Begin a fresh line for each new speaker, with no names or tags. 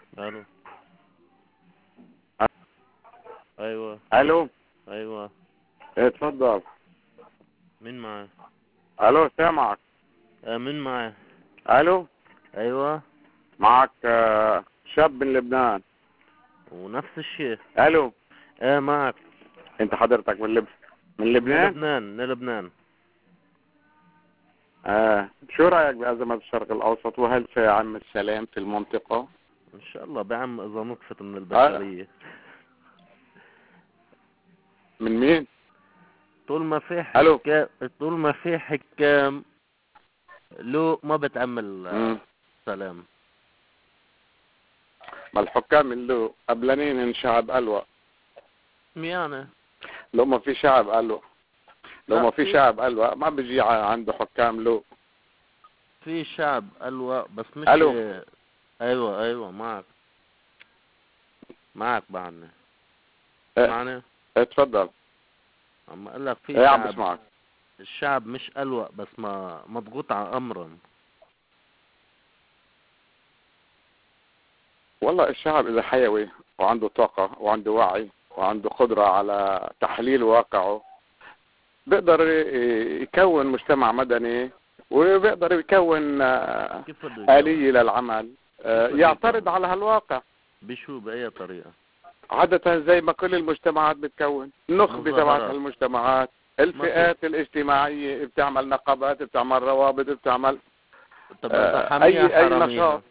الو. ايوه.
الو.
ايوه.
اتفضل.
مين معاه؟
الو سامعك.
مين معاه؟
الو.
ايوه.
معك شاب من لبنان.
ونفس الشيء.
الو.
معك.
انت حضرتك من
من
لبنان؟
لبنان، من لبنان.
شو رايك بأزمة الشرق الاوسط وهل سيعم السلام في المنطقة؟
ان شاء الله بعم اذا نطفت من
آه.
البشرية.
من مين؟
طول ما في
الو.
طول ما في حكام لو ما بتعمل
مم.
سلام.
ما الحكام اللي قبلانين ان شعب ألوى.
يعني
لو ما في شعب ألوى، لو
لا،
ما في شعب ألوى ما بيجي عنده حكام له.
في شعب ألوى بس مش.
الو.
ايوه معك بعدني.
اه،
معني.
اتفضل.
عم اقول لك في
ايه عم
شعب.
بسمعك.
الشعب مش ألوى بس ما مضغوط على امرا.
والله الشعب اذا حيوي وعنده طاقة وعنده وعي وعنده قدرة على تحليل واقعه بيقدر يكون مجتمع مدني، وبيقدر يكون
كيف بده يكون؟
آلية للعمل
كيف بده
يعترض
يكون؟
على هالواقع.
بشو؟ بأي طريقة؟
عادة زي ما كل المجتمعات بتكون النخبة تبعت
مظاهرات.
هالمجتمعات،
ما في.
الفئات الاجتماعية بتعمل نقابات، بتعمل روابط، بتعمل
طب إذا حامية
أي
حراميها.
نشاط.